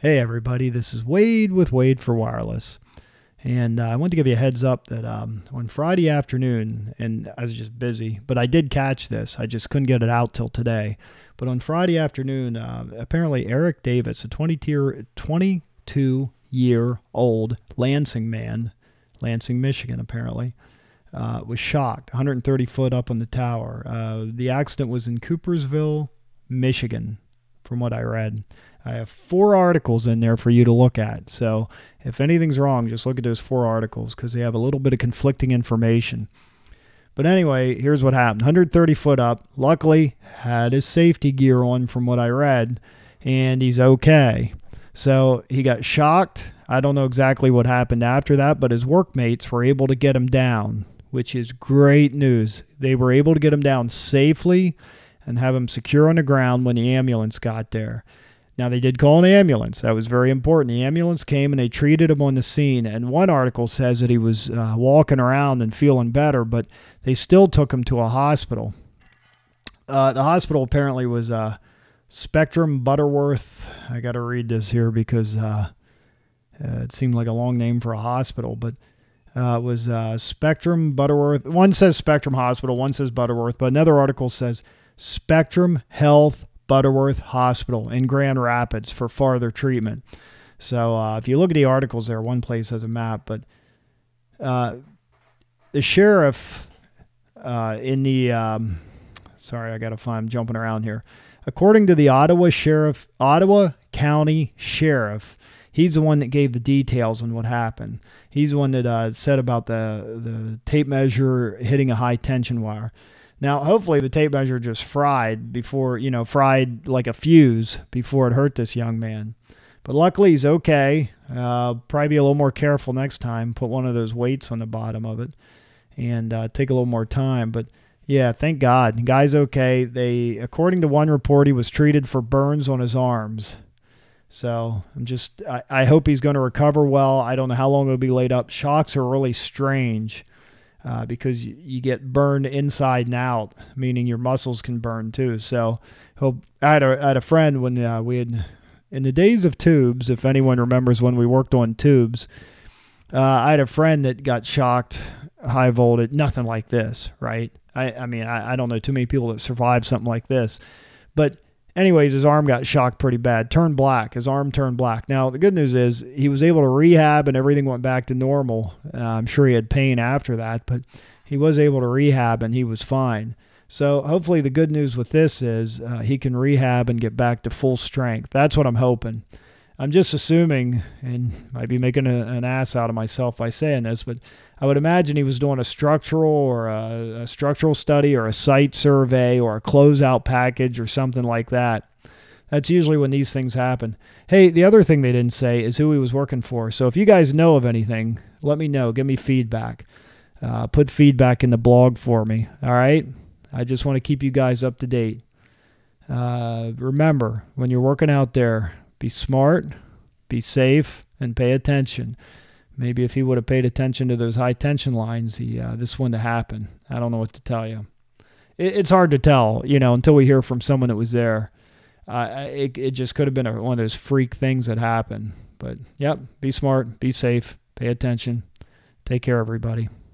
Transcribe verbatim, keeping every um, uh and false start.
Hey everybody, this is Wade with Wade for Wireless. And uh, I want to give you a heads up that um, on Friday afternoon, and I was just busy, but I did catch this. I just couldn't get it out till today. But on Friday afternoon, uh, apparently Eric Davis, a twenty-two-year-old Lansing man, Lansing, Michigan apparently, uh, was shocked, one hundred thirty foot up on the tower. Uh, the accident was in Coopersville, Michigan, from what I read. I have four articles in there for you to look at. So if anything's wrong, just look at those four articles because they have a little bit of conflicting information. But anyway, here's what happened. one hundred thirty foot up. Luckily, had his safety gear on from what I read, and he's okay. So he got shocked. I don't know exactly what happened after that, but his workmates were able to get him down, which is great news. They were able to get him down safely and have him secure on the ground when the ambulance got there. Now, they did call an ambulance. That was very important. The ambulance came and they treated him on the scene. And one article says that he was uh, walking around and feeling better, but they still took him to a hospital. Uh, the hospital apparently was uh, Spectrum Butterworth. I got to read this here because uh, uh, it seemed like a long name for a hospital, but uh, it was uh, Spectrum Butterworth. One says Spectrum Hospital, one says Butterworth, but another article says Spectrum Health Butterworth Hospital in Grand Rapids for farther treatment. So uh, if you look at the articles there, one place has a map, but uh, the sheriff uh, in the, um, sorry, I got to find, I'm jumping around here. According to the Ottawa Sheriff, Ottawa County Sheriff, he's the one that gave the details on what happened. He's the one that uh, said about the, the tape measure hitting a high tension wire. Now, hopefully the tape measure just fried before, you know, fried like a fuse before it hurt this young man. But luckily he's okay. Uh, probably be a little more careful next time. Put one of those weights on the bottom of it and uh, take a little more time. But yeah, thank God. The guy's okay. They, according to one report, he was treated for burns on his arms. So I'm just, I, I hope he's going to recover well. I don't know how long he'll be laid up. Shocks are really strange. Uh, because you get burned inside and out, meaning your muscles can burn too. So he'll, I, had a, I had a friend when uh, we had, in the days of tubes, if anyone remembers when we worked on tubes, uh, I had a friend that got shocked, high voltage, nothing like this, right? I, I mean, I, I don't know too many people that survived something like this. But anyways, his arm got shocked pretty bad, turned black. His arm turned black. Now, the good news is he was able to rehab and everything went back to normal. Uh, I'm sure he had pain after that, but he was able to rehab and he was fine. So hopefully the good news with this is uh, he can rehab and get back to full strength. That's what I'm hoping. I'm just assuming, and might be making a, an ass out of myself by saying this, but I would imagine he was doing a structural or a, a structural study or a site survey or a closeout package or something like that. That's usually when these things happen. Hey, the other thing they didn't say is who he was working for. So if you guys know of anything, let me know. Give me feedback. Uh, put feedback in the blog for me. All right? I just want to keep you guys up to date. Uh, remember, when you're working out there, be smart, be safe, and pay attention. Maybe if he would have paid attention to those high tension lines, he uh, this wouldn't have happened. I don't know what to tell you. It, it's hard to tell, you know, until we hear from someone that was there. Uh, it it just could have been a, one of those freak things that happened. But yep, be smart, be safe, pay attention. Take care, everybody.